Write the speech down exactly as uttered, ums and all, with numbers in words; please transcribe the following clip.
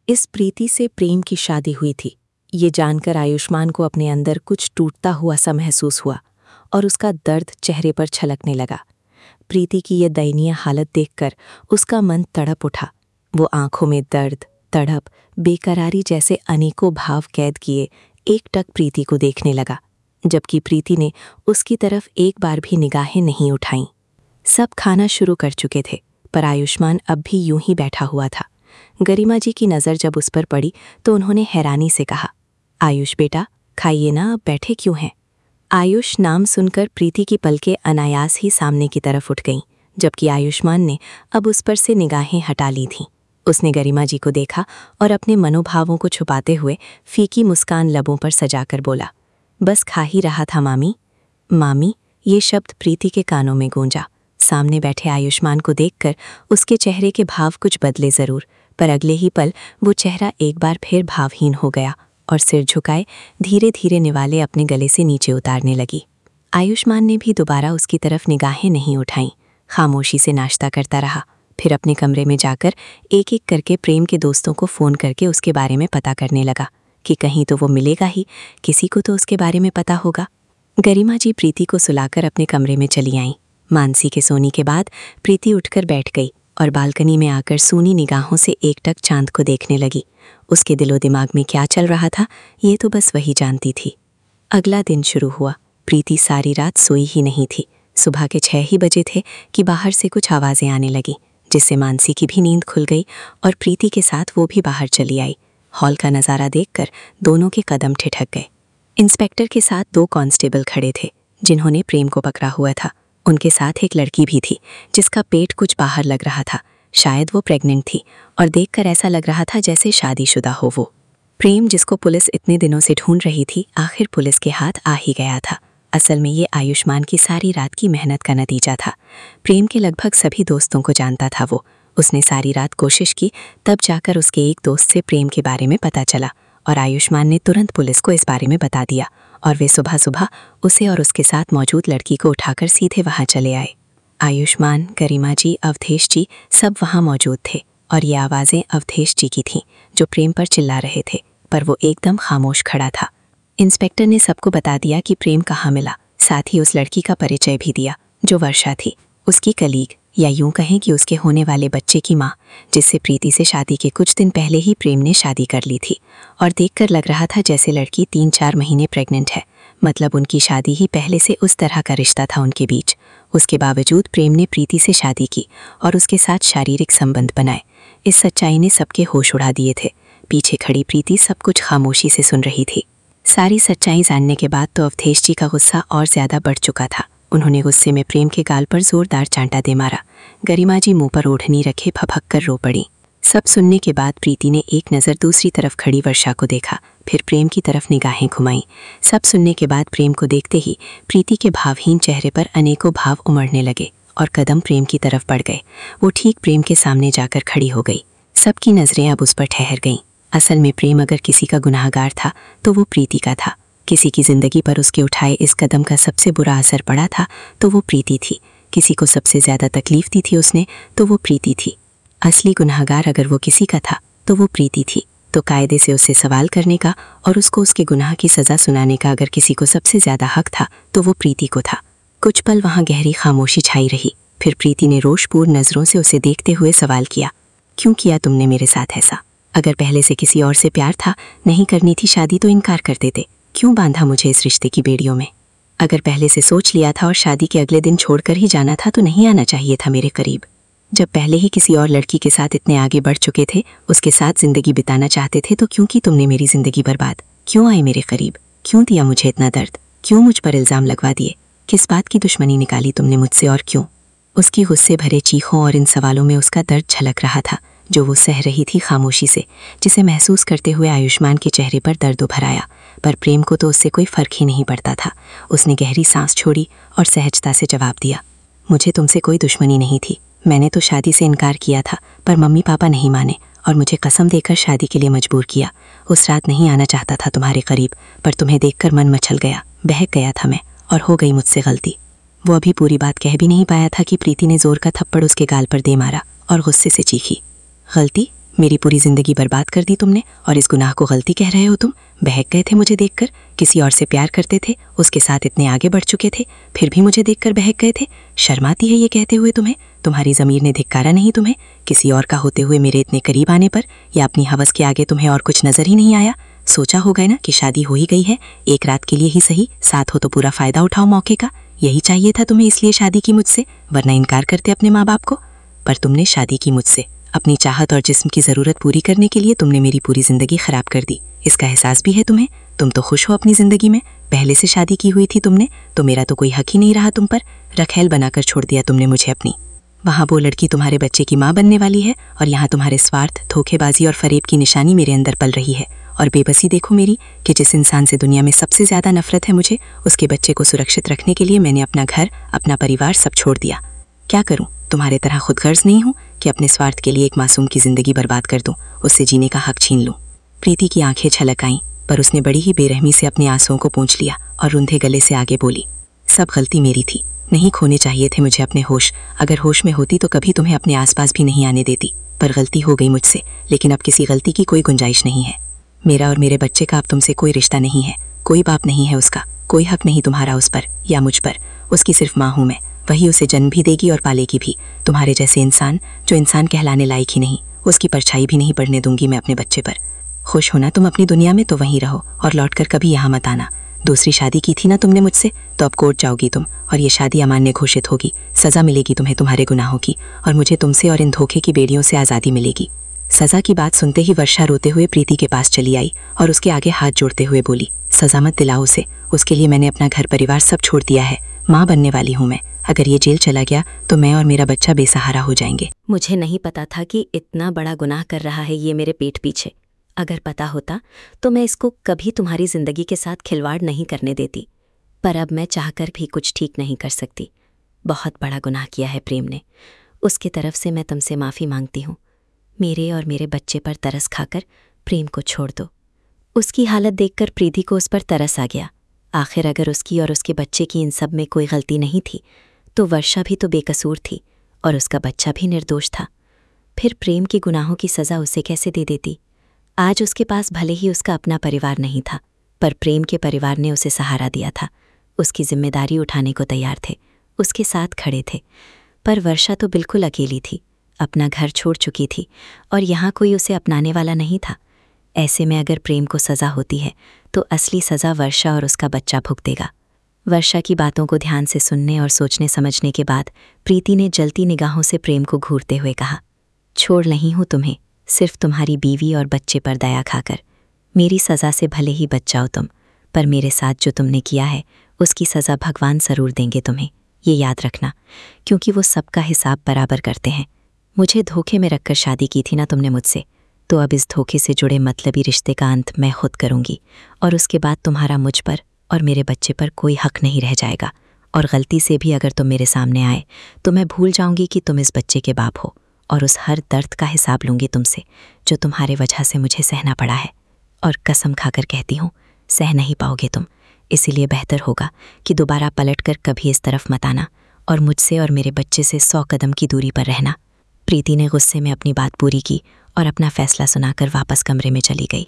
इस प्रीति से प्रेम की शादी हुई थी। ये जानकर आयुष्मान को अपने अंदर कुछ टूटता हुआ सा महसूस हुआ और उसका दर्द चेहरे पर छलकने लगा। प्रीति की ये दयनीय हालत देखकर उसका मन तड़प उठा। वो आंखों में दर्द, तड़प, बेकरारी जैसे अनेकों भाव कैद किए एकटक प्रीति को देखने लगा, जबकि प्रीति ने उसकी तरफ एक बार भी निगाहें नहीं उठाईं। सब खाना शुरू कर चुके थे, पर आयुष्मान अब भी यूं ही बैठा हुआ था। गरिमा जी की नज़र जब उस पर पड़ी तो उन्होंने हैरानी से कहा, आयुष बेटा, खाइए ना, अब बैठे क्यों हैं? आयुष नाम सुनकर प्रीति की पलकें अनायास ही सामने की तरफ उठ गईं, जबकि आयुष्मान ने अब उस पर से निगाहें हटा ली थीं। उसने गरिमा जी को देखा और अपने मनोभावों को छुपाते हुए फीकी मुस्कान लबों पर सजाकर बोला, बस खा ही रहा था मामी। मामी, ये शब्द प्रीति के कानों में गूंजा। सामने बैठे आयुष्मान को देखकर उसके चेहरे के भाव कुछ बदले जरूर, पर अगले ही पल वो चेहरा एक बार फिर भावहीन हो गया और सिर झुकाए धीरे धीरे निवाले अपने गले से नीचे उतारने लगी। आयुष्मान ने भी दोबारा उसकी तरफ निगाहें नहीं उठाईं, खामोशी से नाश्ता करता रहा। फिर अपने कमरे में जाकर एक एक करके प्रेम के दोस्तों को फ़ोन करके उसके बारे में पता करने लगा कि कहीं तो वो मिलेगा ही, किसी को तो उसके बारे में पता होगा। गरिमा जी प्रीति को सुलाकर अपने कमरे में चली आईं। मानसी के सोने के बाद प्रीति उठकर बैठ गई और बालकनी में आकर सूनी निगाहों से एकटक चांद को देखने लगी। उसके दिलो दिमाग में क्या चल रहा था, ये तो बस वही जानती थी। अगला दिन शुरू हुआ। प्रीति सारी रात सोई ही नहीं थी। सुबह के छह ही बजे थे कि बाहर से कुछ आवाज़ें आने लगी, जिससे मानसी की भी नींद खुल गई और प्रीति के साथ वो भी बाहर चली आई। हॉल का नज़ारा देखकर दोनों के कदम ठिठक गए। इंस्पेक्टर के साथ दो कांस्टेबल खड़े थे, जिन्होंने प्रेम को पकड़ा हुआ था। उनके साथ एक लड़की भी थी, जिसका पेट कुछ बाहर लग रहा था। शायद वो प्रेग्नेंट थी और देखकर ऐसा लग रहा था जैसे शादीशुदा हो वो। प्रेम, जिसको पुलिस इतने दिनों से ढूंढ रही थी, आखिर पुलिस के हाथ आ ही गया था। असल में ये आयुष्मान की सारी रात की मेहनत का नतीजा था। प्रेम के लगभग सभी दोस्तों को जानता था वो। उसने सारी रात कोशिश की, तब जाकर उसके एक दोस्त से प्रेम के बारे में पता चला और आयुष्मान ने तुरंत पुलिस को इस बारे में बता दिया और वे सुबह सुबह उसे और उसके साथ मौजूद लड़की को उठाकर सीधे वहां चले आए। आयुष्मान, गरिमा जी, अवधेश जी सब वहां मौजूद थे और ये आवाज़ें अवधेश जी की थीं, जो प्रेम पर चिल्ला रहे थे, पर वो एकदम खामोश खड़ा था। इंस्पेक्टर ने सबको बता दिया कि प्रेम कहाँ मिला, साथ ही उस लड़की का परिचय भी दिया, जो वर्षा थी, उसकी कलीग, या यूं कहें कि उसके होने वाले बच्चे की माँ, जिससे प्रीति से शादी के कुछ दिन पहले ही प्रेम ने शादी कर ली थी। और देखकर लग रहा था जैसे लड़की तीन चार महीने प्रेग्नेंट है, मतलब उनकी शादी ही पहले से उस तरह का रिश्ता था उनके बीच। उसके बावजूद प्रेम ने प्रीति से शादी की और उसके साथ शारीरिक संबंध बनाए। इस सच्चाई ने सबके होश उड़ा दिए थे। पीछे खड़ी प्रीति सब कुछ खामोशी से सुन रही थी। सारी सच्चाई जानने के बाद तो अवधेश जी का गुस्सा और ज्यादा बढ़ चुका था। उन्होंने गुस्से में प्रेम के गाल पर जोरदार चांटा दे मारा। गरिमा जी मुंह पर ओढ़नी रखे भभक कर रो पड़ी। सब सुनने के बाद प्रीति ने एक नज़र दूसरी तरफ खड़ी वर्षा को देखा, फिर प्रेम की तरफ निगाहें घुमाईं। सब सुनने के बाद प्रेम को देखते ही प्रीति के भावहीन चेहरे पर अनेकों भाव उमड़ने लगे और कदम प्रेम की तरफ बढ़ गए। वो ठीक प्रेम के सामने जाकर खड़ी हो गई। सबकी नज़रें अब उस पर ठहर गईं। असल में प्रेम अगर किसी का गुनाहगार था तो वो प्रीति का था। किसी की जिंदगी पर उसके उठाए इस कदम का सबसे बुरा असर पड़ा था तो वो प्रीति थी। किसी को सबसे ज्यादा तकलीफ दी थी उसने तो वो प्रीति थी। असली गुनाहगार अगर वो किसी का था तो वो प्रीति थी। तो कायदे से उससे सवाल करने का और उसको उसके गुनाह की सजा सुनाने का अगर किसी को सबसे ज्यादा हक था तो वो प्रीति को था। कुछ पल वहां गहरी खामोशी छाई रही। फिर प्रीति ने रोषपूर्ण नजरों से उसे देखते हुए सवाल किया, क्यों किया तुमने मेरे साथ ऐसा? अगर पहले से किसी और से प्यार था, नहीं करनी थी शादी तो इनकार कर देते। क्यों बांधा मुझे इस रिश्ते की बेड़ियों में? अगर पहले से सोच लिया था और शादी के अगले दिन छोड़कर ही जाना था तो नहीं आना चाहिए था मेरे करीब। जब पहले ही किसी और लड़की के साथ इतने आगे बढ़ चुके थे, उसके साथ जिंदगी बिताना चाहते थे, तो क्यों की तुमने मेरी जिंदगी बर्बाद? क्यों आए मेरे करीब? क्यों दिया मुझे इतना दर्द? क्यों मुझ पर इल्जाम लगवा दिए? किस बात की दुश्मनी निकाली तुमने मुझसे और क्यों? उसकी गुस्से भरे चीखों और इन सवालों में उसका दर्द झलक रहा था, जो वो सह रही थी खामोशी से, जिसे महसूस करते हुए आयुष्मान के चेहरे पर दर्द उभर आया। पर प्रेम को तो उससे कोई फर्क ही नहीं पड़ता था। उसने गहरी सांस छोड़ी और सहजता से जवाब दिया, मुझे तुमसे कोई दुश्मनी नहीं थी। मैंने तो शादी से इनकार किया था, पर मम्मी पापा नहीं माने और मुझे कसम देकर शादी के लिए मजबूर किया। उस रात नहीं आना चाहता था तुम्हारे करीब, पर तुम्हें देखकर मन मचल गया, बहक गया था मैं, और हो गई मुझसे गलती। वो अभी पूरी बात कह भी नहीं पाया था कि प्रीति ने जोर का थप्पड़ उसके गाल पर दे मारा और गुस्से से चीखी, गलती? मेरी पूरी जिंदगी बर्बाद कर दी तुमने, और इस गुनाह को गलती कह रहे हो तुम। बहक गए थे मुझे देखकर, किसी और से प्यार करते थे, उसके साथ इतने आगे बढ़ चुके थे, फिर भी मुझे देखकर बहक गए थे। शर्म आती है ये कहते हुए तुम्हें? तुम्हारी ज़मीर ने धिक्कारा नहीं तुम्हें किसी और का होते हुए मेरे इतने करीब आने पर? या अपनी हवस के आगे तुम्हें और कुछ नज़र ही नहीं आया? सोचा होगा ना कि शादी हो ही गई है, एक रात के लिए ही सही, साथ हो तो पूरा फ़ायदा उठाओ मौके का। यही चाहिए था तुम्हें, इसलिए शादी की मुझसे, वरना इनकार करते अपने माँ बाप को। पर तुमने शादी की मुझसे, अपनी चाहत और जिस्म की ज़रूरत पूरी करने के लिए तुमने मेरी पूरी ज़िंदगी ख़राब कर दी। इसका एहसास भी है तुम्हें? तुम तो खुश हो अपनी ज़िंदगी में, पहले से शादी की हुई थी तुमने, तो मेरा तो कोई हक ही नहीं रहा तुम पर। रखेल बनाकर छोड़ दिया तुमने मुझे अपनी। वहाँ वो लड़की तुम्हारे बच्चे की माँ बनने वाली है, और यहाँ तुम्हारे स्वार्थ, धोखेबाजी और फरेब की निशानी मेरे अंदर पल रही है। और बेबसी देखो मेरी, कि जिस इंसान से दुनिया में सबसे ज़्यादा नफरत है मुझे, उसके बच्चे को सुरक्षित रखने के लिए मैंने अपना घर, अपना परिवार सब छोड़ दिया। क्या करूं? तुम्हारे तरह खुदगर्ज नहीं हूं कि अपने स्वार्थ के लिए एक मासूम की जिंदगी बर्बाद कर दूं, उससे जीने का हक छीन लूं। प्रीति की आंखें छलक आईं, पर उसने बड़ी ही बेरहमी से अपने आंसुओं को पोंछ लिया और रुंधे गले से आगे बोली, सब गलती मेरी थी, नहीं खोने चाहिए थे मुझे अपने होश। अगर होश में होती तो कभी तुम्हें अपने आसपास भी नहीं आने देती, पर गलती हो गई मुझसे। लेकिन अब किसी गलती की कोई गुंजाइश नहीं है। मेरा और मेरे बच्चे का अब तुमसे कोई रिश्ता नहीं है, कोई बाप नहीं है उसका, कोई हक नहीं तुम्हारा उस पर या मुझ पर। उसकी सिर्फ माँ हूँ मैं, वही उसे जन्म भी देगी और पालेगी भी। तुम्हारे जैसे इंसान, जो इंसान कहलाने लायक ही नहीं, उसकी परछाई भी नहीं पड़ने दूंगी मैं अपने बच्चे पर। खुश होना तुम अपनी दुनिया में तो वहीं रहो, और लौटकर कभी यहाँ मत आना। दूसरी शादी की थी ना तुमने मुझसे, तो अब कोर्ट जाओगी तुम, और ये शादी अमान्य घोषित होगी। सज़ा मिलेगी तुम्हें तुम्हारे गुनाहों की, और मुझे तुमसे और इन धोखे की बेड़ियों से आज़ादी मिलेगी। सज़ा की बात सुनते ही वर्षा रोते हुए प्रीति के पास चली आई और उसके आगे हाथ जोड़ते हुए बोली, सज़ा मत दिलाओ उसे, उसके लिए मैंने अपना घर परिवार सब छोड़ दिया है। माँ बनने वाली हूँ मैं, अगर ये जेल चला गया तो मैं और मेरा बच्चा बेसहारा हो जाएंगे। मुझे नहीं पता था कि इतना बड़ा गुनाह कर रहा है ये मेरे पेट पीछे। अगर पता होता तो मैं इसको कभी तुम्हारी ज़िंदगी के साथ खिलवाड़ नहीं करने देती, पर अब मैं चाहकर भी कुछ ठीक नहीं कर सकती। बहुत बड़ा गुनाह किया है प्रेम ने, उसकी तरफ से मैं तुमसे माफ़ी मांगती हूँ। मेरे और मेरे बच्चे पर तरस खाकर प्रेम को छोड़ दो। उसकी हालत देखकर प्रीति को उस पर तरस आ गया। आखिर अगर उसकी और उसके बच्चे की इन सब में कोई गलती नहीं थी, तो वर्षा भी तो बेकसूर थी और उसका बच्चा भी निर्दोष था। फिर प्रेम के गुनाहों की सज़ा उसे कैसे दे देती? आज उसके पास भले ही उसका अपना परिवार नहीं था, पर प्रेम के परिवार ने उसे सहारा दिया था, उसकी जिम्मेदारी उठाने को तैयार थे, उसके साथ खड़े थे। पर वर्षा तो बिल्कुल अकेली थी, अपना घर छोड़ चुकी थी, और यहाँ कोई उसे अपनाने वाला नहीं था। ऐसे में अगर प्रेम को सज़ा होती है तो असली सज़ा वर्षा और उसका बच्चा भुगतेगा। वर्षा की बातों को ध्यान से सुनने और सोचने समझने के बाद प्रीति ने जलती निगाहों से प्रेम को घूरते हुए कहा, छोड़ नहीं हूँ तुम्हें, सिर्फ तुम्हारी बीवी और बच्चे पर दया खाकर। मेरी सज़ा से भले ही बच जाओ तुम, पर मेरे साथ जो तुमने किया है उसकी सज़ा भगवान ज़रूर देंगे तुम्हें, ये याद रखना, क्योंकि वो सबका हिसाब बराबर करते हैं। मुझे धोखे में रखकर शादी की थी ना तुमने मुझसे, तो अब इस धोखे से जुड़े मतलबी रिश्ते का अंत मैं खुद करूँगी, और उसके बाद तुम्हारा मुझ पर और मेरे बच्चे पर कोई हक नहीं रह जाएगा। और गलती से भी अगर तुम मेरे सामने आए तो मैं भूल जाऊंगी कि तुम इस बच्चे के बाप हो, और उस हर दर्द का हिसाब लूंगी तुमसे जो तुम्हारे वजह से मुझे सहना पड़ा है। और कसम खाकर कहती हूँ, सह नहीं पाओगे तुम, इसीलिए बेहतर होगा कि दोबारा पलटकर कभी इस तरफ मत आना, और मुझसे और मेरे बच्चे से सौ कदम की दूरी पर रहना। प्रीति ने गुस्से में अपनी बात पूरी की और अपना फैसला सुनाकर वापस कमरे में चली गई।